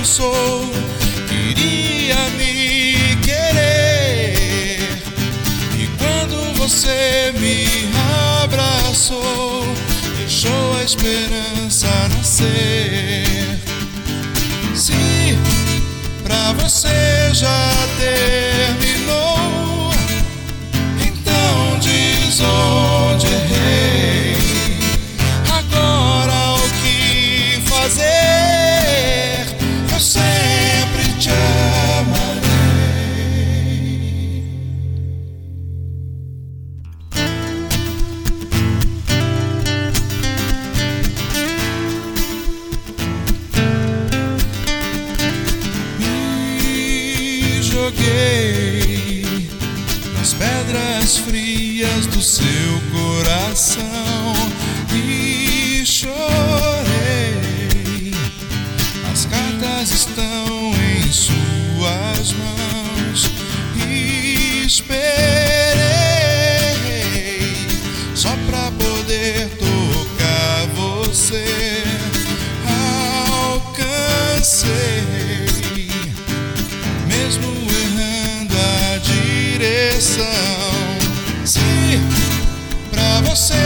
sou, queria me querer. E quando você me abraçou, deixou a esperança nascer. Se pra você já terminou, então diz onde errei. Agora o que fazer? Eu sempre te amarei. Me joguei nas pedras frias do seu coração e chorei. As cartas estão em suas mãos e esperei só pra poder tocar você. Alcancei, mesmo errando a direção. Se pra você